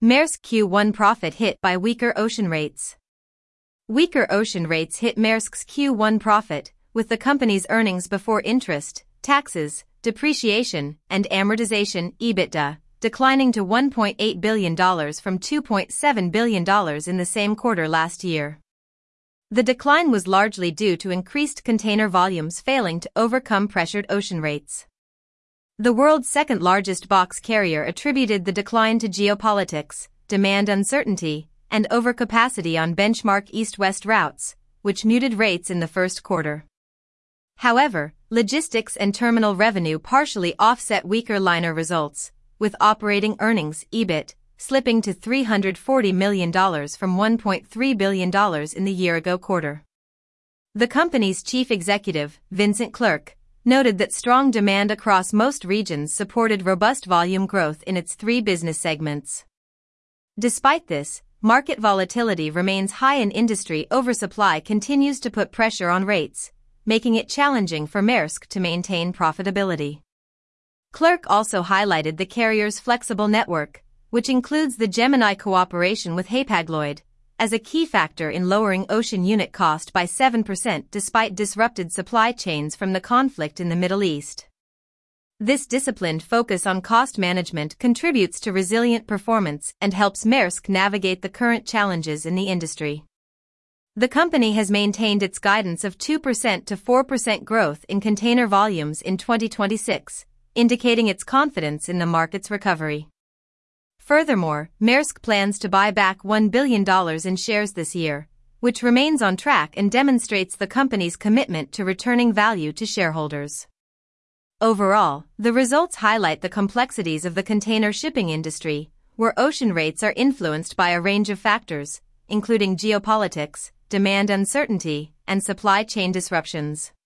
Maersk Q1 profit hit by weaker ocean rates. Weaker ocean rates hit Maersk's Q1 profit, with the company's earnings before interest, taxes, depreciation, and amortization (EBITDA) declining to $1.8 billion from $2.7 billion in the same quarter last year. The decline was largely due to increased container volumes failing to overcome pressured ocean rates. The world's second-largest box carrier attributed the decline to geopolitics, demand uncertainty, and overcapacity on benchmark east-west routes, which muted rates in the first quarter. However, logistics and terminal revenue partially offset weaker liner results, with operating earnings (EBIT) slipping to $340 million from $1.3 billion in the year-ago quarter. The company's chief executive, Vincent Clerc, noted that strong demand across most regions supported robust volume growth in its three business segments. Despite this, market volatility remains high and industry oversupply continues to put pressure on rates, making it challenging for Maersk to maintain profitability. Clerc also highlighted the carrier's flexible network, which includes the Gemini cooperation with Hapag-Lloyd, as a key factor in lowering ocean unit cost by 7% despite disrupted supply chains from the conflict in the Middle East. This disciplined focus on cost management contributes to resilient performance and helps Maersk navigate the current challenges in the industry. The company has maintained its guidance of 2% to 4% growth in container volumes in 2026, indicating its confidence in the market's recovery. Furthermore, Maersk plans to buy back $1 billion in shares this year, which remains on track and demonstrates the company's commitment to returning value to shareholders. Overall, the results highlight the complexities of the container shipping industry, where ocean rates are influenced by a range of factors, including geopolitics, demand uncertainty, and supply chain disruptions.